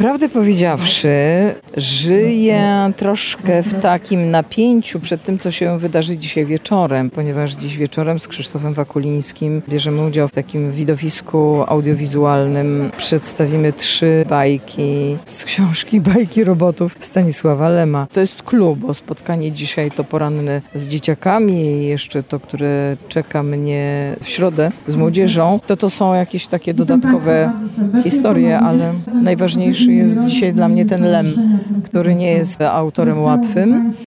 Prawdę powiedziawszy, żyję troszkę w takim napięciu przed tym, co się wydarzy dzisiaj wieczorem, ponieważ dziś wieczorem z Krzysztofem Wakulińskim bierzemy udział w takim widowisku audiowizualnym. Przedstawimy 3 bajki z książki Bajki robotów Stanisława Lema. To jest klub, bo spotkanie dzisiaj to poranne z dzieciakami i jeszcze to, które czeka mnie w środę z młodzieżą. To są jakieś takie dodatkowe historie, ale najważniejszy jest dzisiaj dla mnie ten Lem, który nie jest autorem łatwym.